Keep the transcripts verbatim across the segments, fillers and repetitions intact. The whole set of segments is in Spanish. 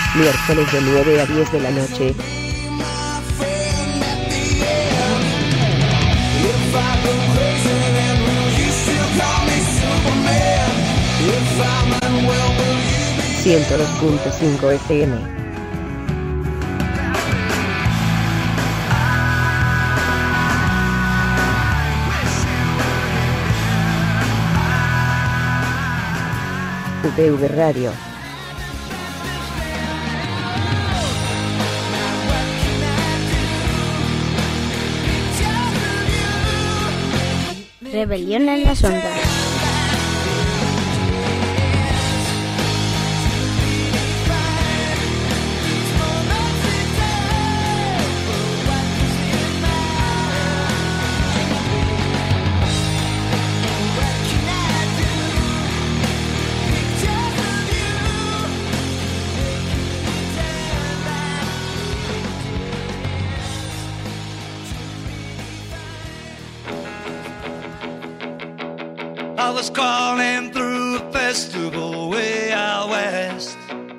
Miércoles de nueve a diez de la noche. ciento dos punto cinco F M. U P V Radio. Rebelión en las ondas. I was crawling through a festival way out west.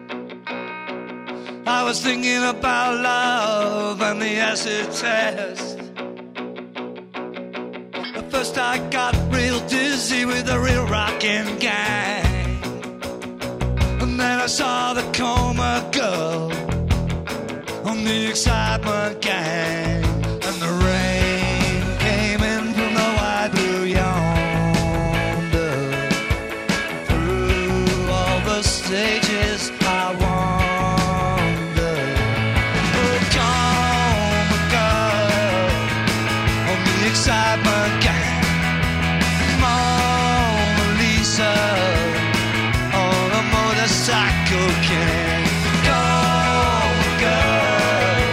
I was thinking about love and the acid test. At first I got real dizzy with the real rockin' gang. And then I saw the Coma Girl on the Excitement Gang. And the rain came in from the wide blue yawn. Stages I wander. Oh, come, girl, on the Excitement Gang. Mona Lisa on a motorcycle king. Come, girl,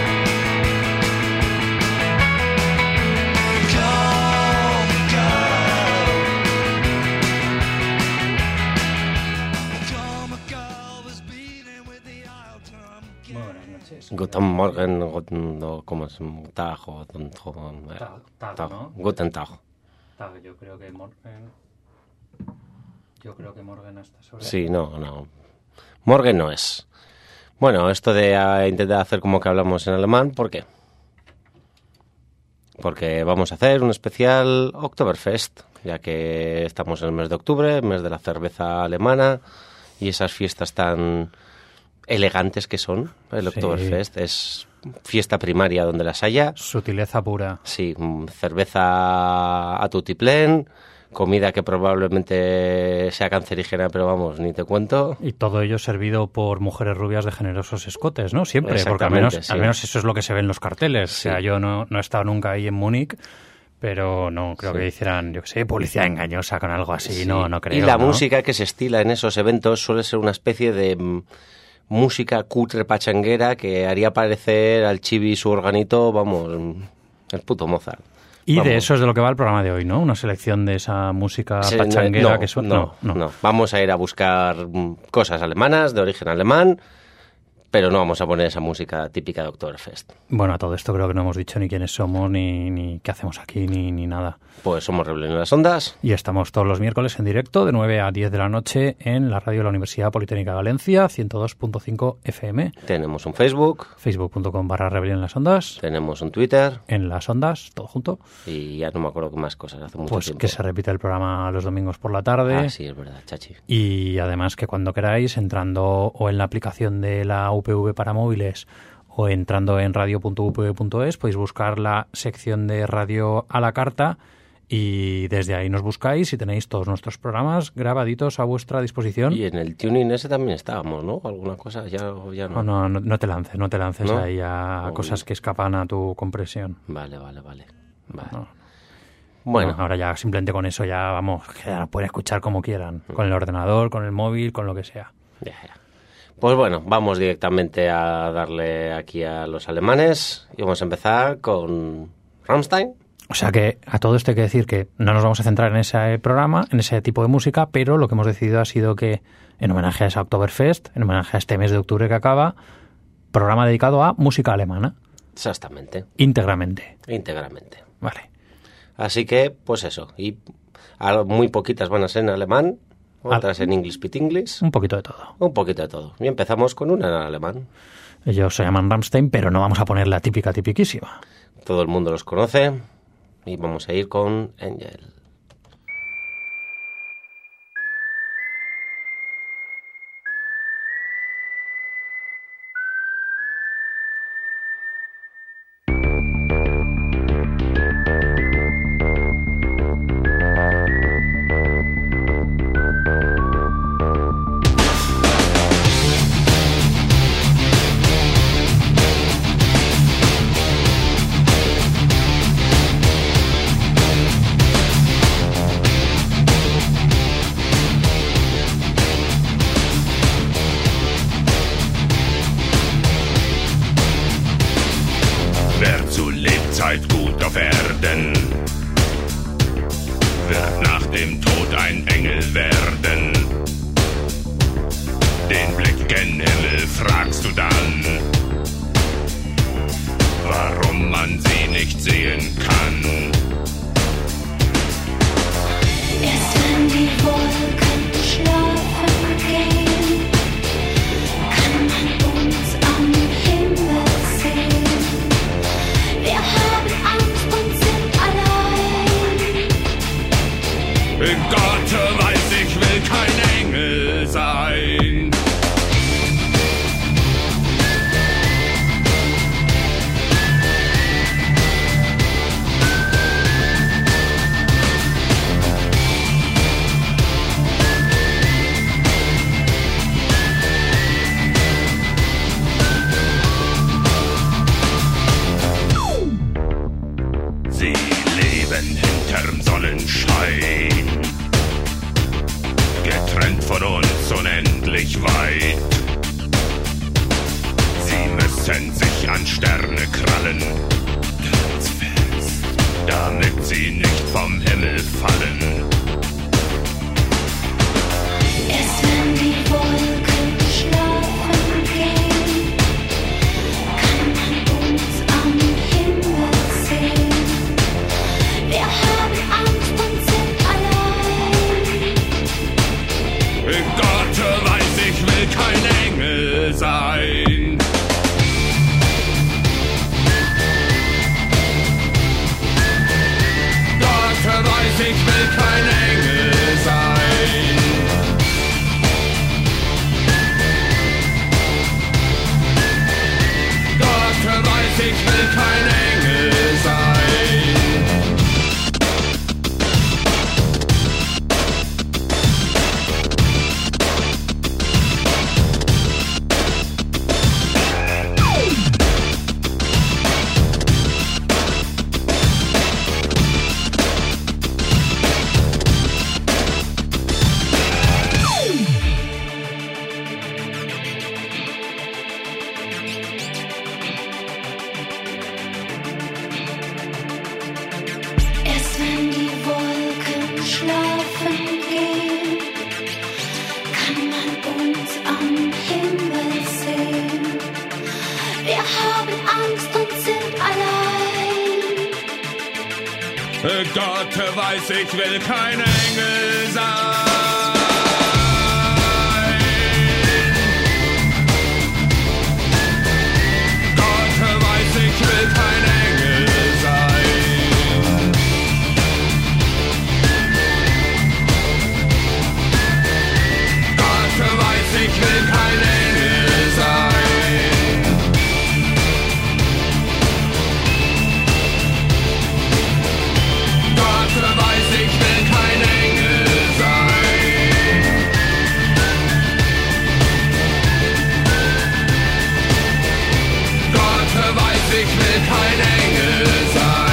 come, girl. Guten Morgen, guten, no, ¿cómo es? Tag, o Tag, Tag, Tag, ¿no? Guten Tag. Tag, yo creo que Morgen... Yo creo que Morgen hasta sobre... Sí, no, no. Morgen no es. Bueno, esto de uh, intentar hacer como que hablamos en alemán, ¿por qué? Porque vamos a hacer un especial Oktoberfest, ya que estamos en el mes de octubre, mes de la cerveza alemana, y esas fiestas tan elegantes que son. El Sí. Oktoberfest es fiesta primaria donde las haya. Sutileza pura. Sí, cerveza a tutiplén, comida que probablemente sea cancerígena, pero vamos, ni te cuento. Y todo ello servido por mujeres rubias de generosos escotes, ¿no? Siempre, porque al Exactamente, menos, sí. al menos eso es lo que se ve en los carteles. Sí. O sea, yo no, no he estado nunca ahí en Múnich, pero no creo Sí. que hicieran, yo qué sé, publicidad engañosa con algo así. Sí. No, no creo. Y la ¿no? música que se estila en esos eventos suele ser una especie de mm, música cutre pachanguera que haría parecer al chibi su organito, vamos, mm, el puto Mozart. Y Vamos. de eso es de lo que va el programa de hoy, ¿no? Una selección de esa música Sí, pachanguera no, que suena. no, no. Vamos a ir a buscar mm, cosas alemanas, de origen alemán, pero no vamos a poner esa música típica de Oktoberfest. Bueno, a todo esto creo que no hemos dicho ni quiénes somos, ni, ni qué hacemos aquí, ni, ni nada. Pues somos Rebelión en las Ondas. Y estamos todos los miércoles en directo de nueve a diez de la noche en la radio de la Universidad Politécnica de Valencia, ciento dos punto cinco F M, Tenemos un Facebook, facebook.com barra rebelión en las ondas, tenemos un Twitter en las ondas, todo junto. y ya no me acuerdo qué más cosas, hace mucho Pues tiempo. que se repite el programa los domingos por la tarde. Ah, sí, es verdad, chachi. Y además que cuando queráis, entrando o en la aplicación de la U P V para móviles o entrando en radio punto u p v punto es, podéis buscar la sección de radio a la carta y desde ahí nos buscáis y tenéis todos nuestros programas grabaditos a vuestra disposición. Y en el tuning ese también estábamos, ¿no? Alguna cosa, ya, ya no. No, no, no, no te lances, no te lances ¿No? ahí a Oh. cosas que escapan a tu compresión. Vale, vale, vale. vale. No. Bueno, No, ahora ya simplemente con eso ya vamos, que ya pueden escuchar como quieran, con el ordenador, con el móvil, con lo que sea. ya, ya. Pues bueno, vamos directamente a darle aquí a los alemanes y vamos a empezar con Rammstein. O sea que a todo esto hay que decir que no nos vamos a centrar en ese programa, en ese tipo de música, pero lo que hemos decidido ha sido que, en homenaje a esa Oktoberfest, en homenaje a este mes de octubre que acaba, programa dedicado a música alemana, Exactamente, íntegramente. íntegramente. Vale. Así que, pues eso, y a- muy poquitas van a ser en alemán, otras en English Pit English. Un poquito de todo. Un poquito de todo. Y empezamos con una en alemán. Ellos se llaman Rammstein, pero no vamos a poner la típica tipiquísima. Todo el mundo los conoce y vamos a ir con Angel. Gott weiß, ich will kein Engel sein. Gott weiß, ich will kein Engel sein. Gott weiß, ich will kein Engel sein. Ich will kein Engel sein. Gott weiß, ich will kein Engel sein.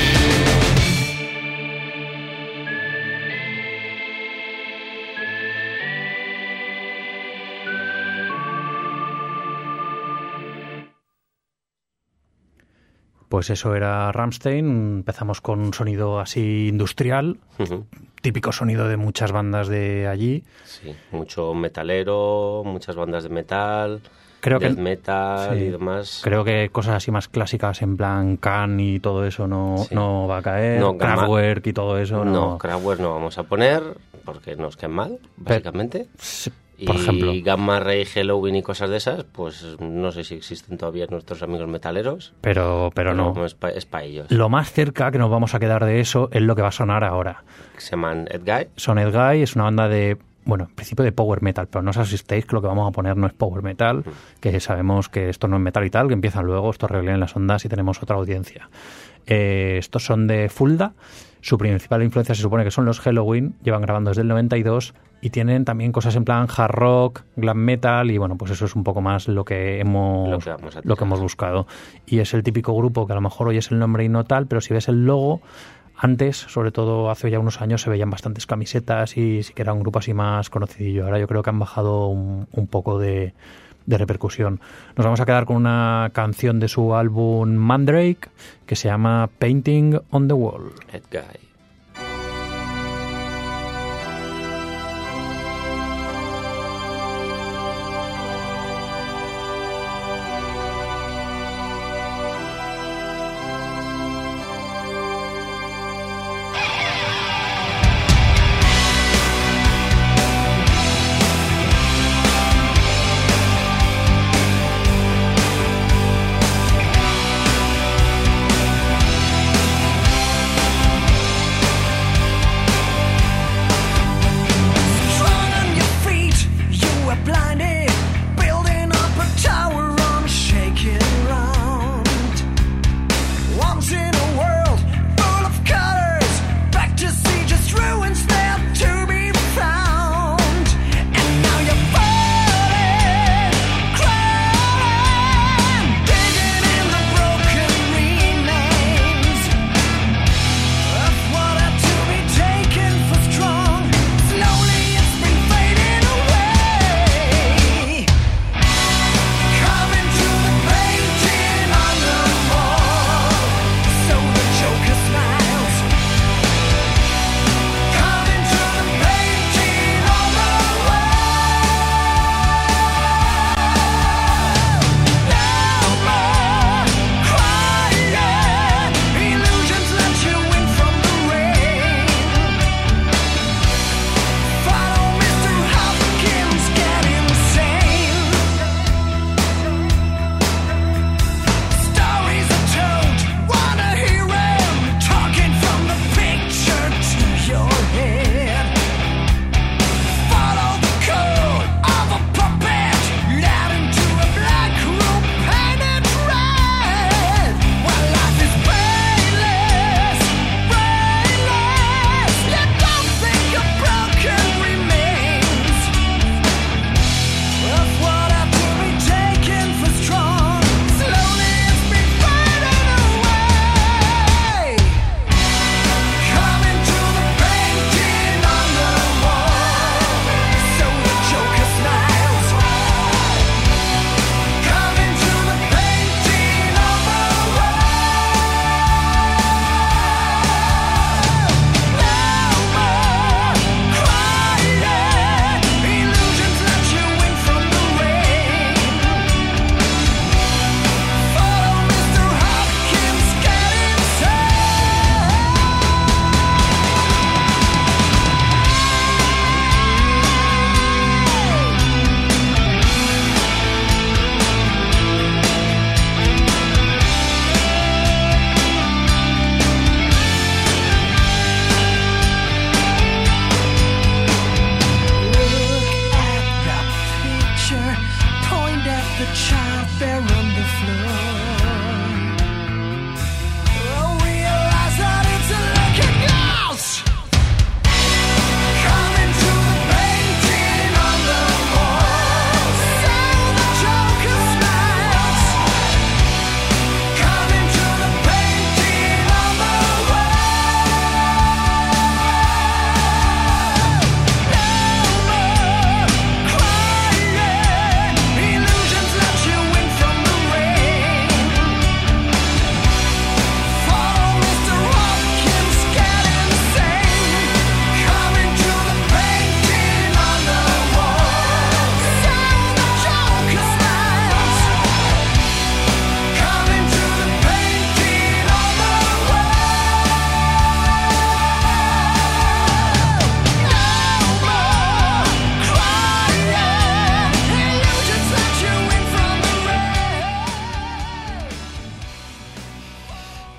Pues eso era Rammstein. Empezamos con un sonido así industrial, uh-huh. Típico sonido de muchas bandas de allí. Sí, mucho metalero, muchas bandas de metal. creo death que, metal sí, y demás. Creo que cosas así más clásicas en plan Can y todo eso no, Sí. no va a caer. No, Kraftwerk y todo eso no. No, Kraftwerk no vamos a poner porque nos quedan mal, básicamente. Sí, Y por ejemplo. Gamma Ray, Halloween y cosas de esas, pues no sé si existen todavía nuestros amigos metaleros. Pero, pero no. Es para pa ellos. Lo más cerca que nos vamos a quedar de eso es lo que va a sonar ahora. Se llaman Ed Guy. Son Ed Guy, es una banda de, bueno, en principio de power metal, pero no os asustéis que lo que vamos a poner no es power metal, mm. que sabemos que esto no es metal y tal, que empiezan luego, esto rebelión en las ondas y tenemos otra audiencia. Eh, estos son de Fulda. Su principal influencia se supone que son los Halloween, llevan grabando desde el noventa y dos y tienen también cosas en plan hard rock, glam metal y bueno, pues eso es un poco más lo que hemos lo que, vamos a lo que hemos buscado. Y es el típico grupo que a lo mejor hoy es el nombre y no tal, pero si ves el logo, antes, sobre todo hace ya unos años, se veían bastantes camisetas y sí que era un grupo así más conocidillo. Ahora yo creo que han bajado un, un poco de... de repercusión. Nos vamos a quedar con una canción de su álbum Mandrake que se llama Painting on the Wall. Ed Guy. Illusions let you in from the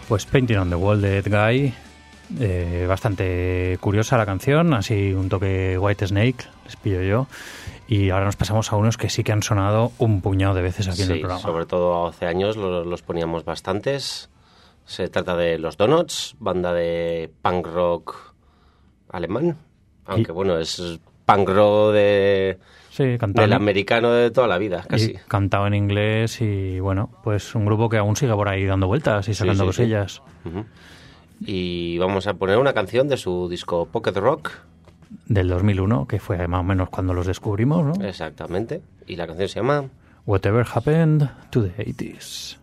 Pues Painting on the Wall de Ed Guy, eh, bastante curiosa la canción, así un toque White Snake, les pillo yo. Y ahora nos pasamos a unos que sí que han sonado un puñado de veces aquí sí, en el programa. Sobre todo hace años los, los poníamos bastantes. Se trata de Los Donuts, banda de punk rock alemán, aunque y... bueno, es punk rock de... Sí, cantado. Del americano de toda la vida, casi. Y cantado en inglés y, bueno, pues un grupo que aún sigue por ahí dando vueltas y sacando sí, sí, cosillas. Sí. Uh-huh. Y vamos a poner una canción de su disco Pocket Rock. Del dos mil uno, que fue más o menos cuando los descubrimos, ¿no? Exactamente. Y la canción se llama... Whatever Happened to the eighties.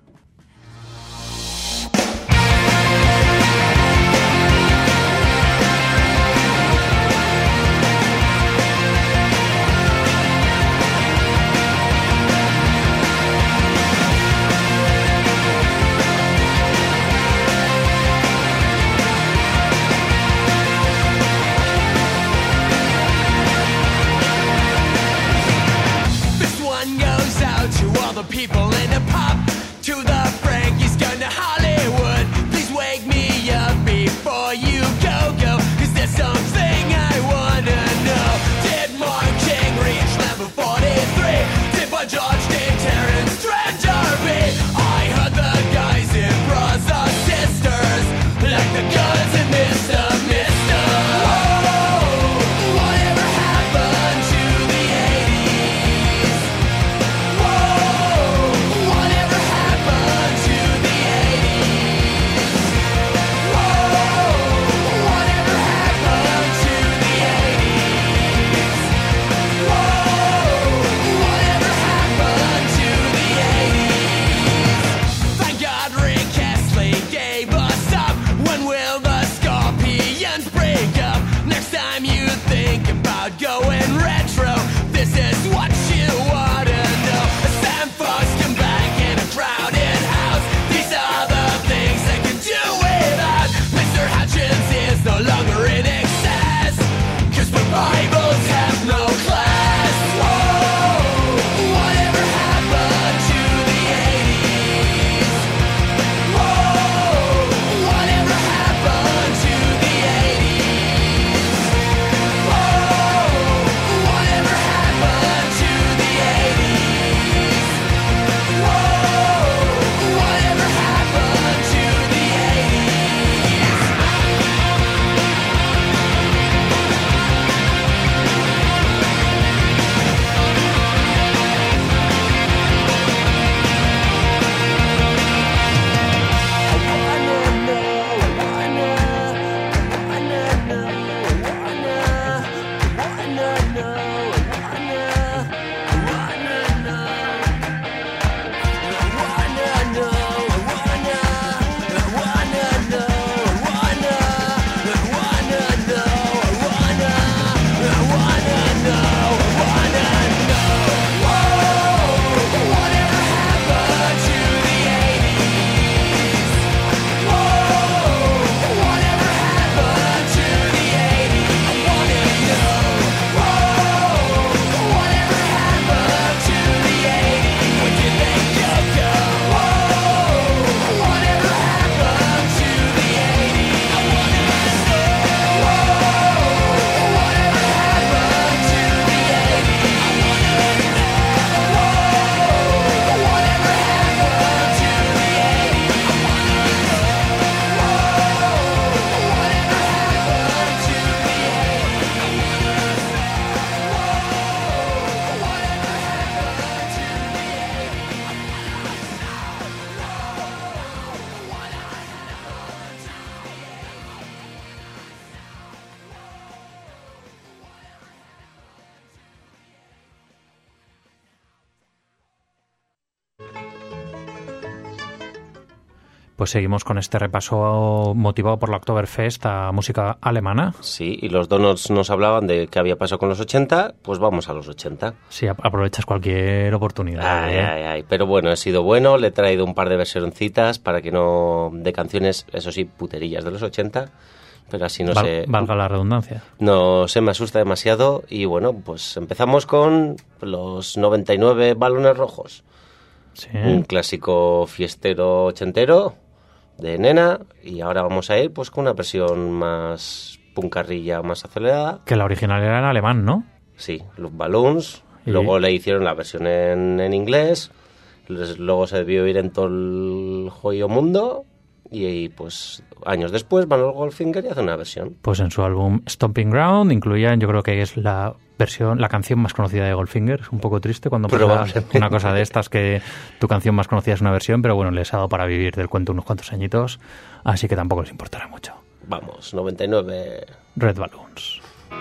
People in the pub, to the Frankie's going to Hollywood. Please wake me up before you go, go, cause there's something I wanna know. Did Mark King reach level forty-three? Did Boy George did Terrence Trent D'Arby? I heard the guys in Bros are sisters, like the guns in Mister Mister Whoa, whatever happened to the eighties? Whoa, whatever happened to the eighties? Whoa, whatever happened to the eighties? Whoa, whatever happened to the eighties? Thank God Rick Astley gave us up. When will the Scorpions break up? Next time you think about going retro, this is what you ought to know. Sam Fox come back in a crowded house. These are the things they can do without. Mister Hutchins is no longer in excess, cause revivals have no class. Whoa, whatever happened to the eighties? Whoa, whatever happened to the eighties? Whoa, whatever happened to the eighties? Whoa, whatever happened to the eighties? Pues seguimos con este repaso motivado por la Oktoberfest a música alemana. Sí, y los Donuts nos hablaban de qué había pasado con los ochenta, pues vamos a los ochenta. Sí, aprovechas cualquier oportunidad. Ay, ¿eh? ay, ay. Pero bueno, he sido bueno, le he traído un par de versioncitas para que no... de canciones, eso sí, puterillas de los ochenta, pero así no Val, sé... Valga la redundancia. No se me asusta demasiado y bueno, pues empezamos con los noventa y nueve Balones Rojos. Sí. Un clásico fiestero ochentero, de Nena, y ahora vamos a ir pues con una versión más puncarrilla, más acelerada. Que la original era en alemán, ¿no? Sí, Luftballons. ¿Y? Luego le hicieron la versión en, en inglés. Luego se debió ir en todo el jodido mundo. Y, y pues años después Manuel Goldfinger y hace una versión. Pues en su álbum Stomping Ground incluían, yo creo que es la versión, la canción más conocida de Goldfinger. Es un poco triste cuando pasa una cosa de estas, que tu canción más conocida es una versión, pero bueno, les ha dado para vivir del cuento unos cuantos añitos, así que tampoco les importará mucho. Vamos, noventa y nueve. Red Balloons.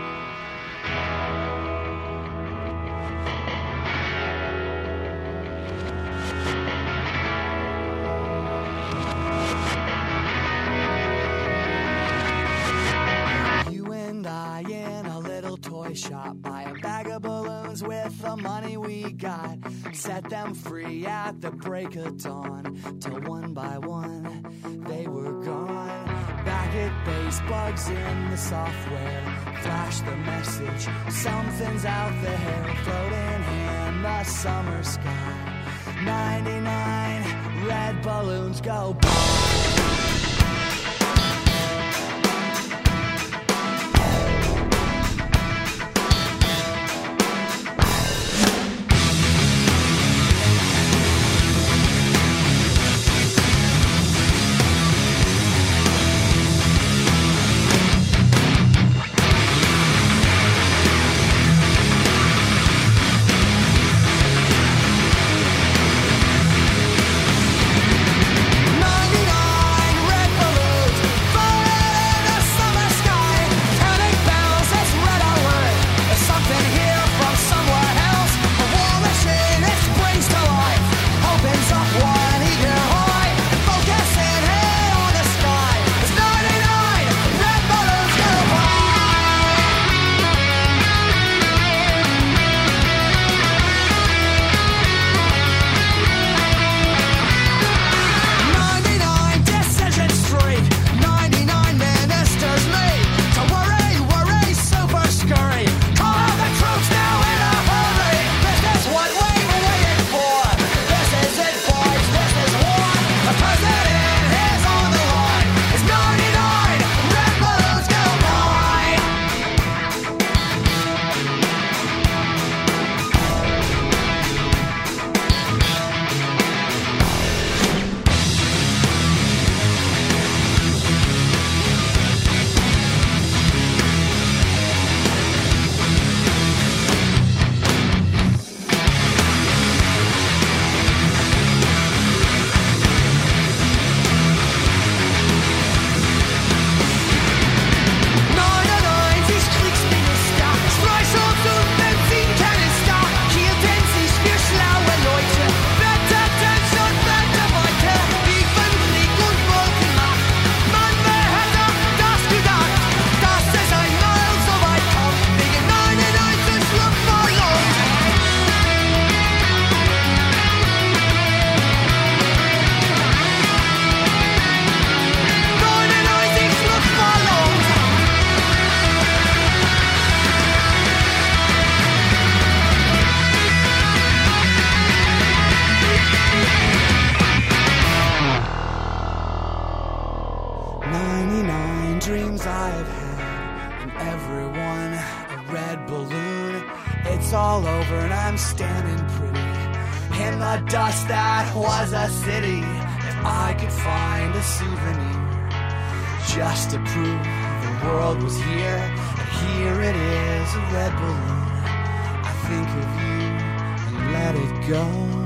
Shop, buy a bag of balloons with the money we got, set them free at the break of dawn, till one by one they were gone. Back at base, bugs in the software flash the message, something's out there, floating in the summer sky. ninety-nine red balloons go by. dreams I've had, and everyone a red balloon. It's all over and I'm standing pretty in the dust that was a city. If I could find a souvenir just to prove the world was here, and here it is, a red balloon. I think of you and let it go.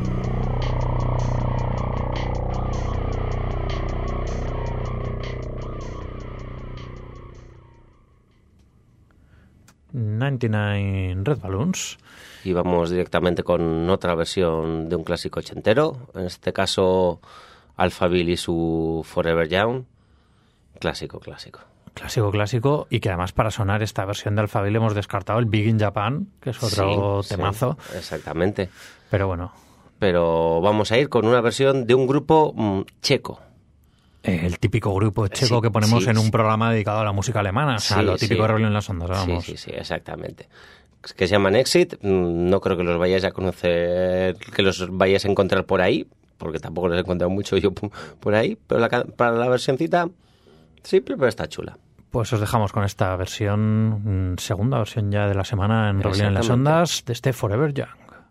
noventa y nueve Red Balloons. Y vamos directamente con otra versión de un clásico ochentero, en este caso Alphaville y su Forever Young. Clásico, clásico. Clásico, clásico, y que además para sonar esta versión de Alphaville hemos descartado el Big in Japan, que es otro sí, temazo. Sí, exactamente. Pero bueno. Pero vamos a ir con una versión de un grupo mmm, checo. El típico grupo checo sí, que ponemos sí, en un programa dedicado a la música alemana, o sea, sí, lo típico sí. de Rebelión en las Ondas, vamos. Sí, sí, sí, exactamente. Que se llaman Exit, no creo que los vayáis a conocer, que los vayáis a encontrar por ahí, porque tampoco les he encontrado mucho yo por ahí, pero la, para la versioncita simple, pero está chula. Pues os dejamos con esta versión, segunda versión ya de la semana en Rebelión en las Ondas, de este Forever Young.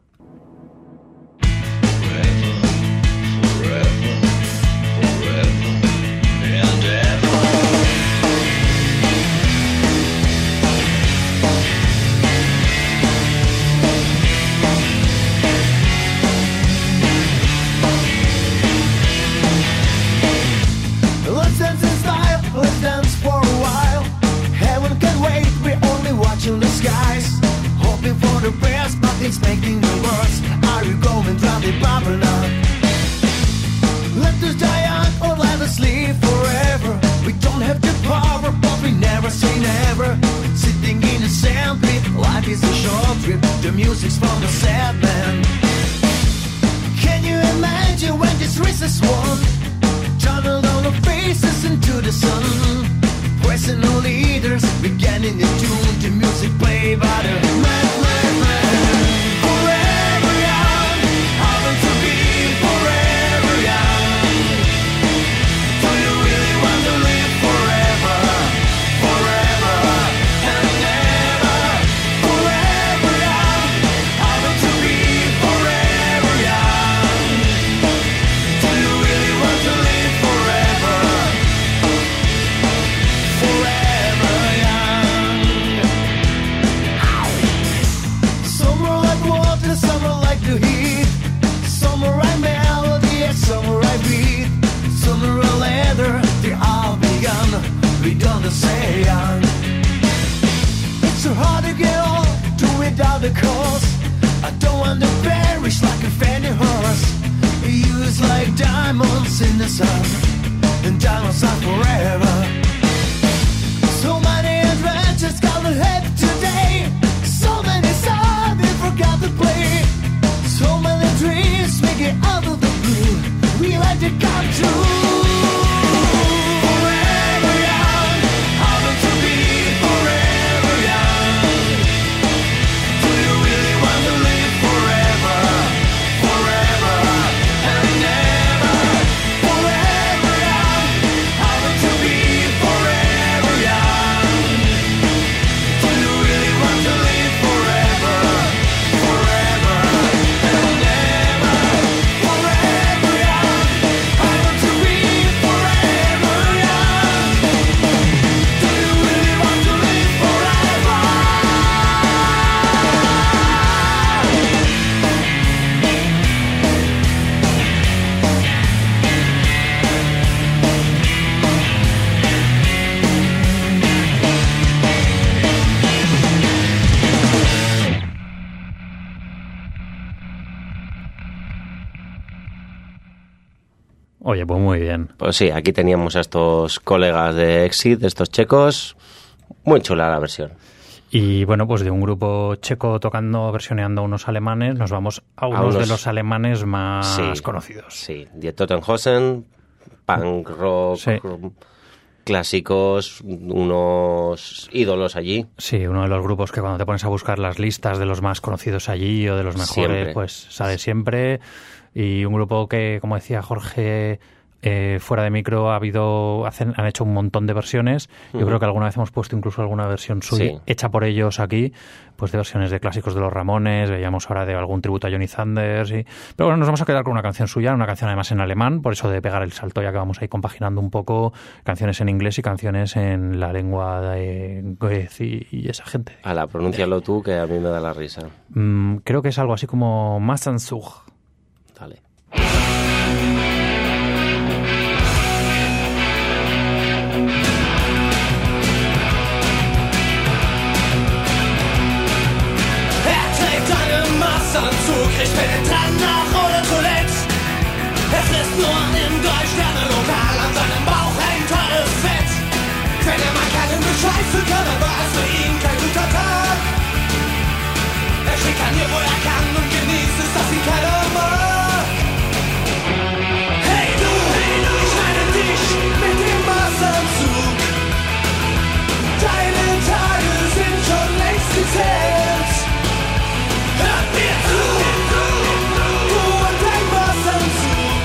The best, but it's making it worse. Are you going round the bubble now? Let us die young or let us live forever. We don't have the power, but we never say never. Sitting in a sand pit, life is a short trip. The music's from the sad man. Can you imagine when this race is won? Tunnel down our faces into the sun. Pressing our leaders, beginning the tune. The music played by the man. Forever young, I want to be forever young. Do you really want to live forever, forever and ever? Forever young, I want to be forever young. Do you really want to live forever, forever young? Some are like water, some are like the heat. Some are like melody, and some are like beat. Some are a leather, they all begun. We don't say young. It's so hard to get on, do without the cause. I don't want to perish like a fanny horse. Used like diamonds in the sun, and diamonds are forever. So many adventures gonna have today. So many songs we forgot to play. So many dreams we get out of the blue. We let it come true. Forever young, I want to be forever young. Do you really want to live forever, forever and ever? Forever young, I want to be forever young. Do you really want to live forever, forever and ever? Forever young, I want to be forever young. Do you really want to live forever? Oye, pues muy bien. Pues sí, aquí teníamos a estos colegas de Exit, de estos checos. Muy chula la versión. Y bueno, pues de un grupo checo tocando, versioneando a unos alemanes, nos vamos a unos, a unos... de los alemanes más sí, conocidos. Sí, Die Totenhosen, punk rock, sí. Clásicos, unos ídolos allí. Sí, uno de los grupos que cuando te pones a buscar las listas de los más conocidos allí o de los mejores, siempre. Pues sale siempre. Y un grupo que, como decía Jorge, eh, fuera de micro ha habido hacen, han hecho un montón de versiones. Yo uh-huh. creo que alguna vez hemos puesto incluso alguna versión suya sí. hecha por ellos aquí, pues de versiones de clásicos de los Ramones, veíamos ahora de algún tributo a Johnny Thunders. Y... Pero bueno, nos vamos a quedar con una canción suya, una canción además en alemán, por eso de pegar el salto, ya que vamos ahí compaginando un poco canciones en inglés y canciones en la lengua de Goethe y, y esa gente. Ala, pronúncialo tú, que a mí me da la risa. Mm, creo que es algo así como Massanzug. Dale. Massanzug, riecht penetrant nach oder zuletzt. Es ist nur im Drei-Sterne-Lokal, an seinem Bauch hängt teures Fett. Wenn er mal keinen bescheißen kann, dann war es für ihn kein guter Tag. Er schikaniert, wo er kann und genießt es, dass ihn keiner mag. Hey du, hey du, ich schneide dich mit dem Massanzug. Deine Tage sind schon längst gezählt. Hört mir zu, du und dein Massanzug.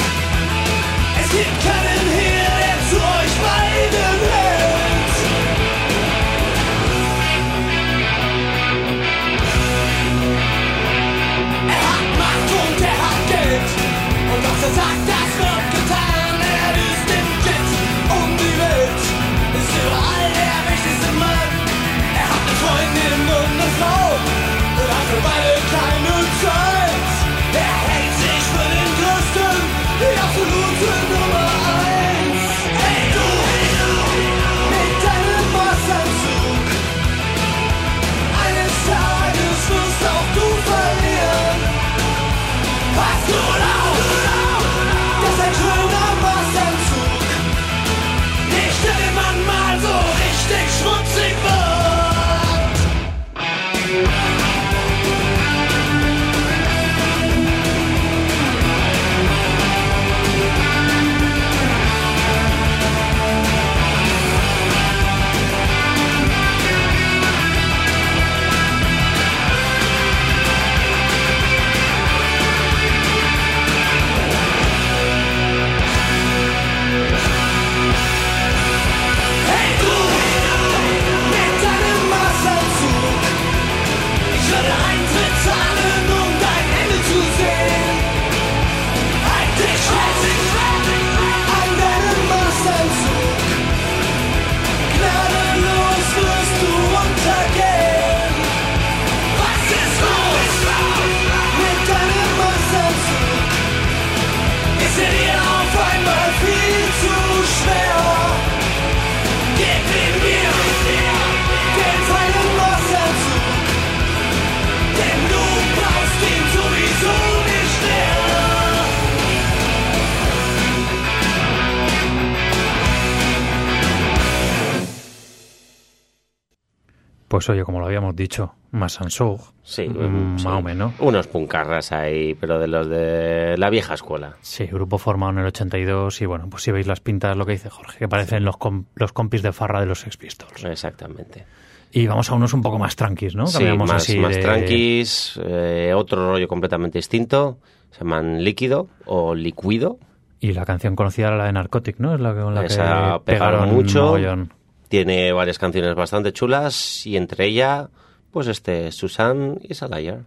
Pues oye, como lo habíamos dicho, más Ansug, Sí, mm, sí. más o menos. Unos puncarras ahí, pero de los de la vieja escuela. Sí, grupo formado en el ochenta y dos y bueno, pues si veis las pintas, lo que dice Jorge, que parecen los, com- los compis de farra de los Sex Pistols. Exactamente. Y vamos a unos un poco más tranquis, ¿no? Sí, Cambiamos más, así más de- tranquis, eh, otro rollo completamente distinto. Se llaman Líquido o Liquido. Y la canción conocida era la de Narcotic, ¿no? Es la que, con la Esa que pegaron pegaron mucho. mogollón. Tiene varias canciones bastante chulas y entre ellas, pues este, Susan is a Liar.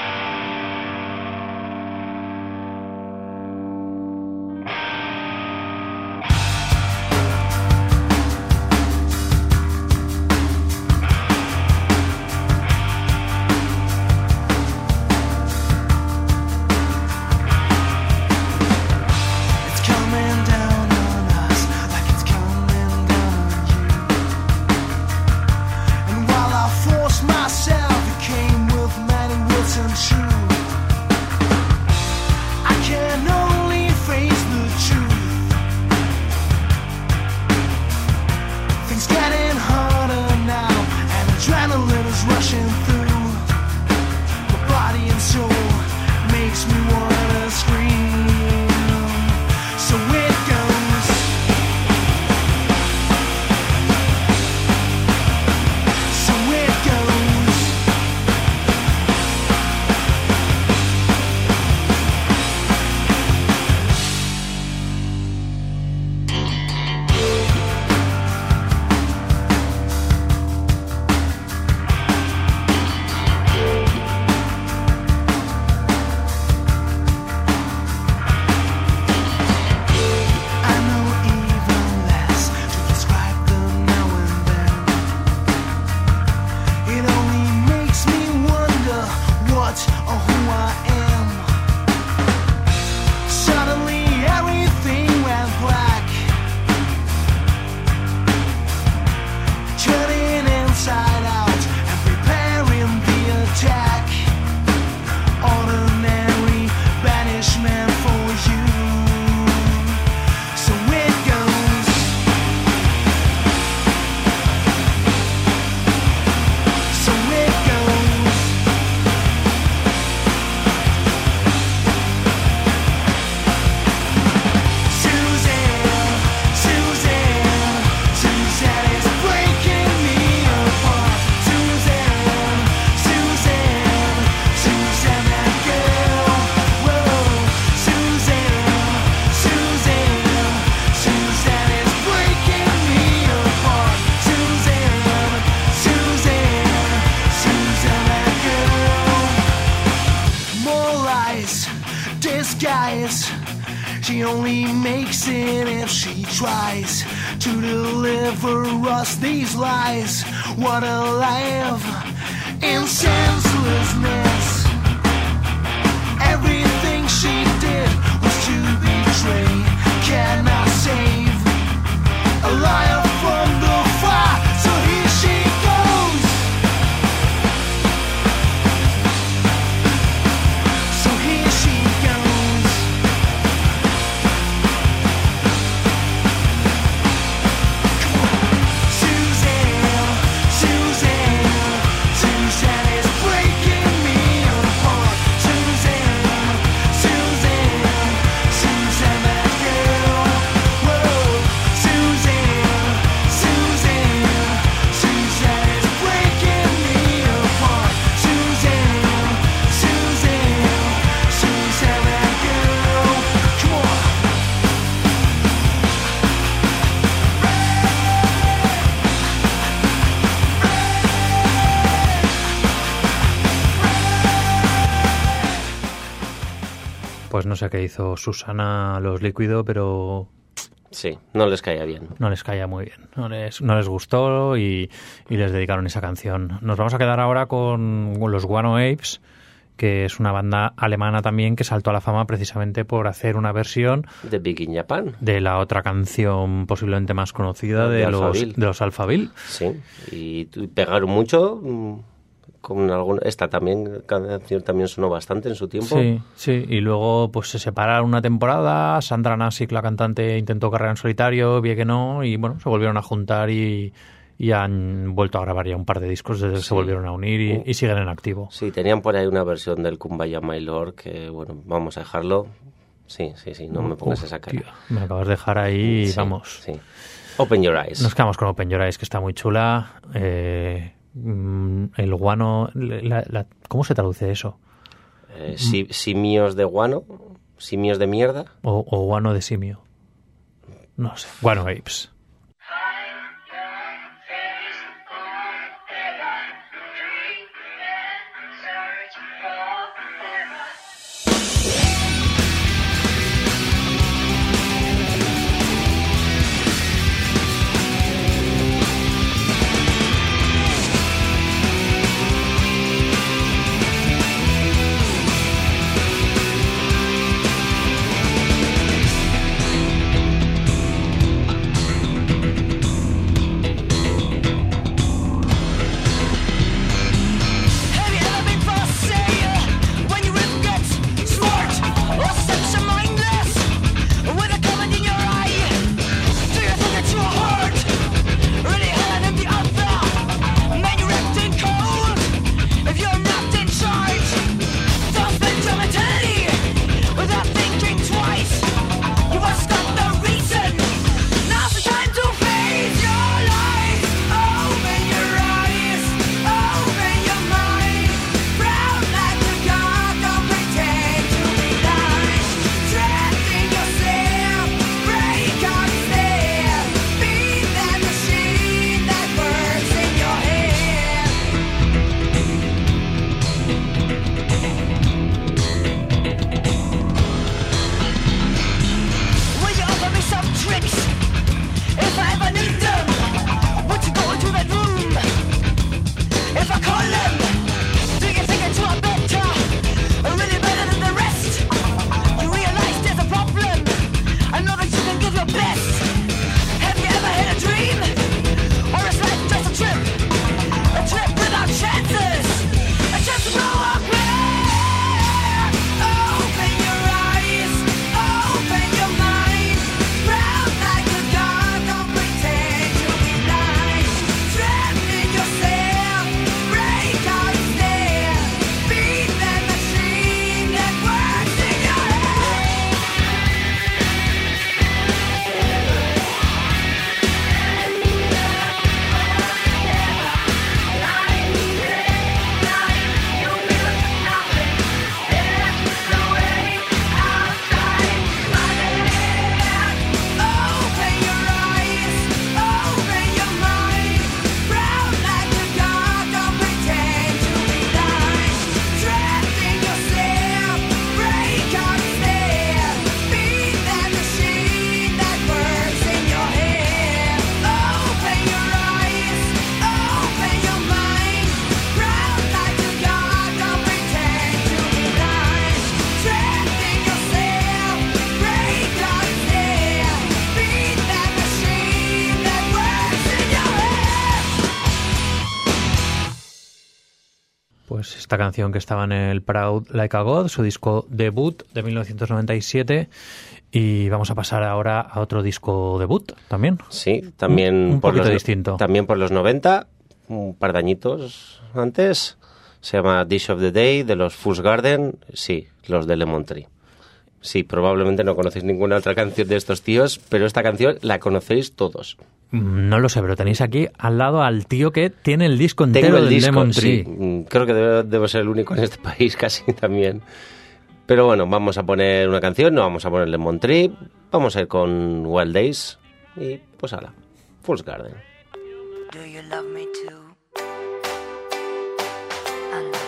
It's coming down on us like it's coming down on you. And while I forced myself, it came with many words untrue. I can only face the truth. Things getting harder now, and adrenaline is rushing through my body and soul. Makes me wanna scream. So it goes. So it goes. I know even less to describe them now and then. It only makes me wonder what or who I am. Suddenly everything went black, turning inside out and preparing the attack. Ordinary banishment for you. So it goes. So it goes. Suzanne, Suzanne, Suzanne is breaking me apart. Suzanne, Suzanne, Suzanne, that girl. Whoa, Suzanne, Suzanne, Suzanne is breaking me apart. Suzanne, Suzanne, Suzanne, that girl. More lies, disguise. She only makes it if she tries to deliver us these lies. What a life in senselessness. Everything she did was to betray. Cannot save a liar from the fire. So here she goes. So here she goes. Suzanne, Suzanne, Suzanne is breaking me apart. Suzanne, Suzanne, Suzanne, that girl. Whoa, Suzanne, Suzanne, Suzanne is breaking me apart. Suzanne, Suzanne, Suzanne, that girl. Come on. Pues no sé qué hizo Susana a los Líquido, pero Sí, no les caía bien. no les caía muy bien. No les, no les gustó y, y les dedicaron esa canción. Nos vamos a quedar ahora con los Guano Apes, que es una banda alemana también que saltó a la fama precisamente por hacer una versión The Big in Japan. de la otra canción posiblemente más conocida De de, los, Alphaville. de los Alphaville. Sí, y tu- pegaron mucho. mm, Con alguna, esta también, canción también sonó bastante en su tiempo. Sí, sí. Y luego pues se separaron una temporada. Sandra Nasic, la cantante, intentó carrera en solitario, vi que no, y bueno, se volvieron a juntar y, y han vuelto a grabar ya un par de discos desde que Sí. se volvieron a unir y, y siguen en activo. Sí, tenían por ahí una versión del Kumbaya My Lord que, bueno, vamos a dejarlo. Sí, sí, sí, no me pongas Uf, esa cara. tío, me acabas de dejar ahí, Sí, vamos. Sí. Open Your Eyes. Nos quedamos con Open Your Eyes, que está muy chula. Eh, mm, el guano... la- la- ¿Cómo se traduce eso? Eh, si- simios de guano, simios de mierda. O, o guano de simio. No sé. Guano Apes. Have you ever been for sale when your rip gets smart or such a mindless with a comment in your eye? Do you think that you are hard? Really hard and the other man you're acting cold. If you're not in charge, don't spend your mentality without thinking twice. You must stop the reason. Now's the time to face your lies. Open your eyes, open your mind. Proud like a god, don't pretend to be nice. Trapped in yourself, break out there. Be that machine that works in your head. Will you offer me some tricks? If I ever need them, would you go into that room? If I call them, do you think that you are better? Or really better than the rest? You realize there's a problem. I know that you can give your best. Have you ever had a dream? Or is life just a trip? A trip without chances. A chance to go up there. Open your eyes, open your mind. Proud like a god, don't pretend to be nice. Trapped in yourself, break out there. Be that machine that works in your head. Open your eyes, open your mind. Proud like a god, don't pretend to be nice. Trapped in yourself, break out there. Be that machine that works in your head. Open your eyes, open your mind. Proud like a god, don't pretend to be nice. Trapped in yourself, break out there. Be that machine that works in your head. Pues esta canción que estaba en el Proud Like a God, su disco debut de mil novecientos noventa y siete. Y vamos a pasar ahora a otro disco debut también. Sí, también Un- un por poquito los, distinto. También por los noventa, un par de añitos antes. Se llama Dish of the Day de los Fool's Garden. Sí, los de Lemon Tree. Sí, probablemente no conocéis ninguna otra canción de estos tíos, pero esta canción la conocéis todos. Mm, No lo sé, pero tenéis aquí al lado al tío que tiene el disco entero Tengo el del disco, Lemon sí. Tree. Mm, Creo que debo, debo ser el único en este país casi también. Pero bueno, vamos a poner una canción, no vamos a poner Lemon Tree, vamos a ir con Wild Days y pues ala, Fool's Garden. Do you love me too? I love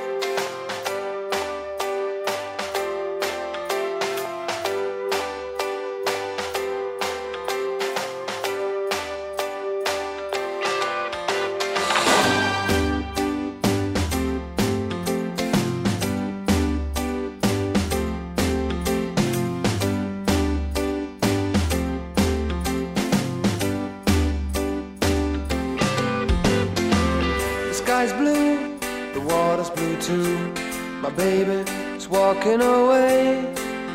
sky's blue, the water's blue too. My baby is walking away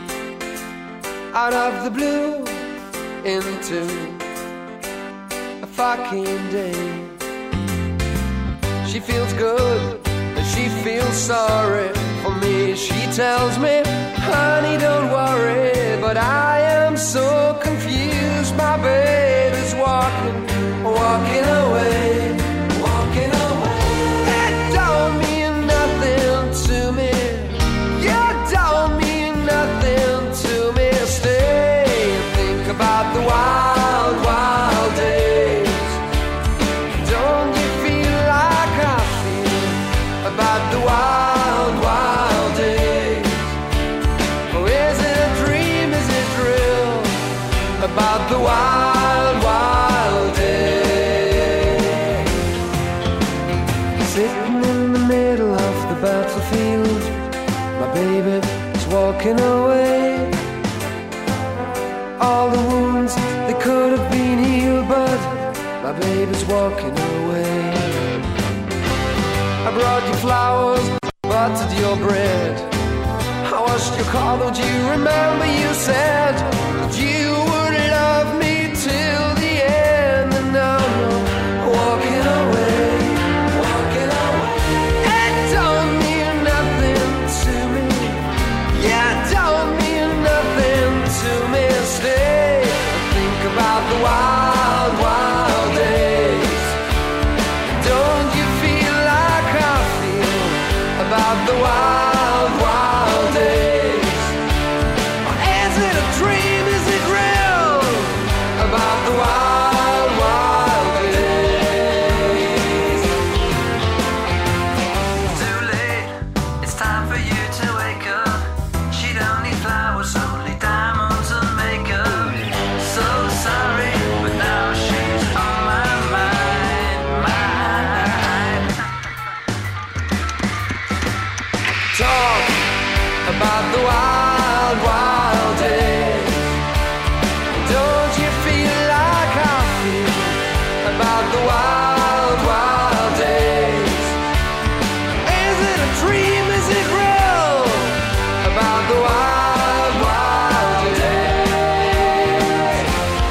out of the blue into a fucking day. She feels good, and she feels sorry for me. She tells me, honey, don't worry, but I am so confused. My baby's walking, walking away, walking away. It don't mean nothing to me. You don't mean nothing to me. Stay and think about the wild, wild days. Don't you feel like I feel about the wild, wild days? Or is it a dream, is it real? About the wild, wild days. Sitting in the middle of the battlefield, my baby is walking away. All the wounds, they could have been healed, but my baby's walking away. I brought you flowers, buttered your bread. I washed your car, don't you remember you said that you would love me till the end? And now you're walking away, walking away. It don't mean nothing to me. Yeah, it don't mean nothing to me. Stay and think about the wild, wild days. Don't you feel like I feel about the wild, wild days? Or is it a dream, is it real? About the wild, wild days. Too late, it's time for you to wake up. She don't need flowers, only diamonds and makeup. So sorry, but now she's on my mind, mind. Talk about the wild, wild days. Don't you feel like I feel about the wild, wild days? Is it a dream, is it real? About the wild, wild days.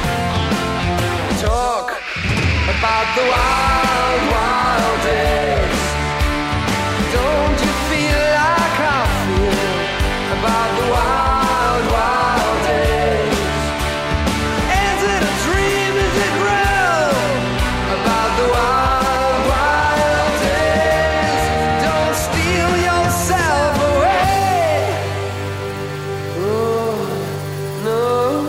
Talk about the wild, wild days. Don't you feel like I feel about the wild, wild days? Is it a dream, is it real? About the wild, wild days. Don't steal yourself away. Oh, no.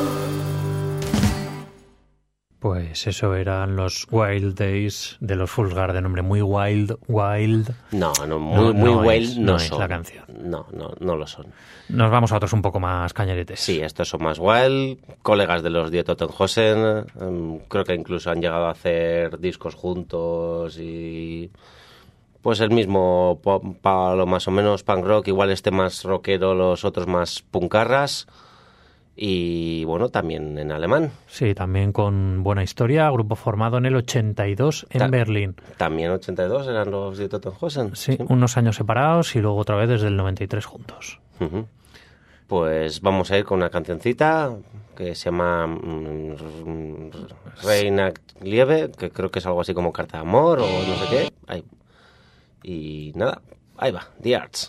Pues eso eran los Wild Days de los Fools Garden, hombre, muy wild, wild. No, no, muy, No, muy no well es, no, no es son. la canción. No, no, no lo son. Nos vamos a otros un poco más cañeretes. Sí, estos son más wild, colegas de los Die Totenhausen, um, creo que incluso han llegado a hacer discos juntos y pues el mismo po- palo más o menos punk rock, igual este más rockero, los otros más puncarras y bueno, también en alemán. Sí, también con buena historia, grupo formado en el ochenta y dos en Ta- Berlín. También ochenta y dos eran los Die Totenhausen. Sí, unos años separados y luego otra vez desde el noventa y tres juntos. Ujú. Pues vamos a ir con una cancioncita que se llama mm, Reina Lieve, que creo que es algo así como Carta de Amor o no sé qué. Ahí. Y nada, ahí va, The Arts.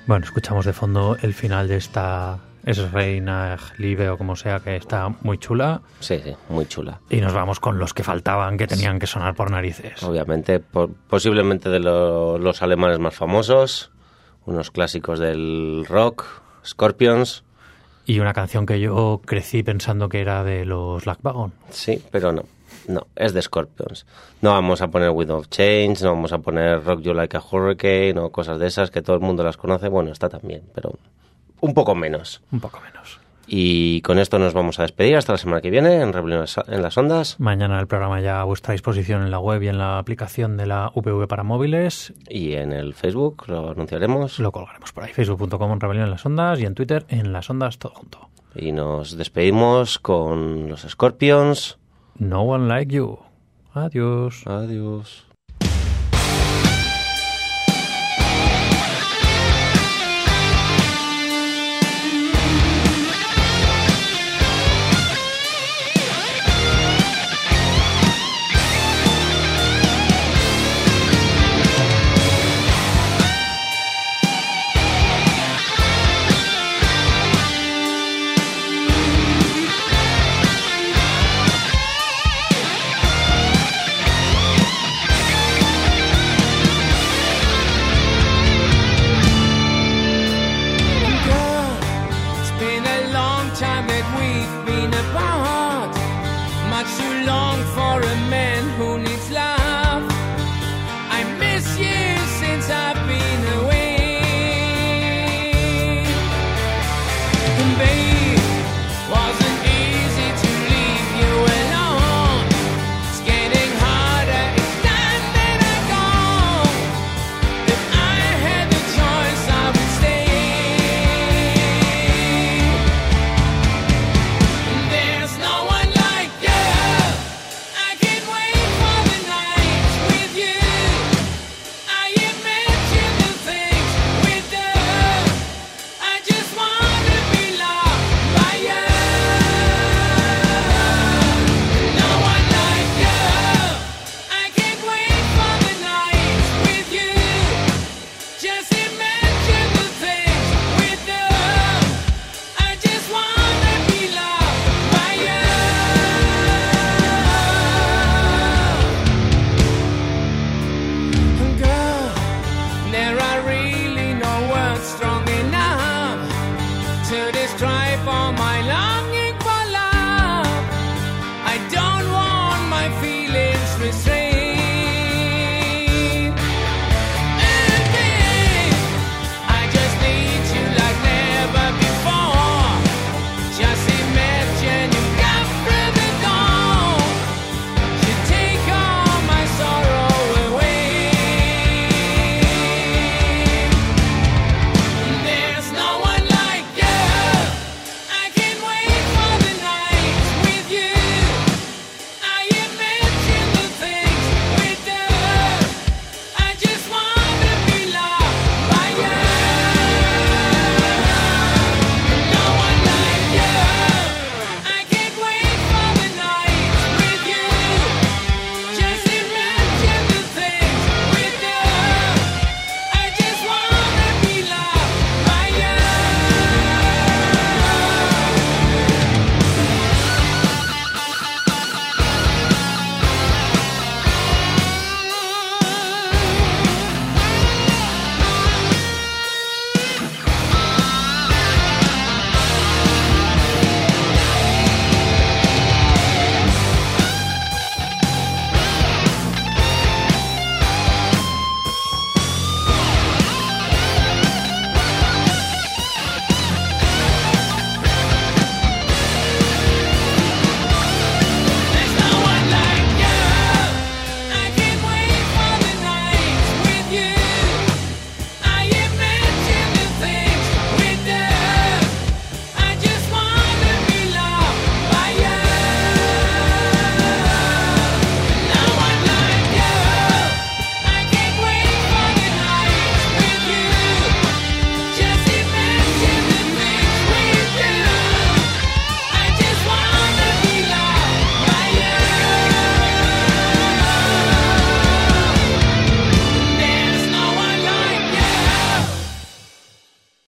Bueno, escuchamos de fondo el final de esta Es Reina Live o como sea, que está muy chula. Sí, sí, muy chula. Y nos vamos con los que faltaban, que tenían que sonar por narices. Obviamente, por, posiblemente de lo, los alemanes más famosos, unos clásicos del rock, Scorpions. Y una canción que yo crecí pensando que era de los Lagwagon. Sí, pero no. No, es de Scorpions. No vamos a poner Wind of Change, no vamos a poner Rock You Like a Hurricane o cosas de esas que todo el mundo las conoce. Bueno, está también, pero un poco menos. Un poco menos. Y con esto nos vamos a despedir hasta la semana que viene en Rebelión en las Ondas. Mañana el programa ya a vuestra disposición en la web y en la aplicación de la U P V para móviles. Y en el Facebook lo anunciaremos. Lo colgaremos por ahí, facebook punto com Rebelión en las Ondas y en Twitter en las Ondas todo junto. Y nos despedimos con los Scorpions. No One Like You. Adiós. Adiós.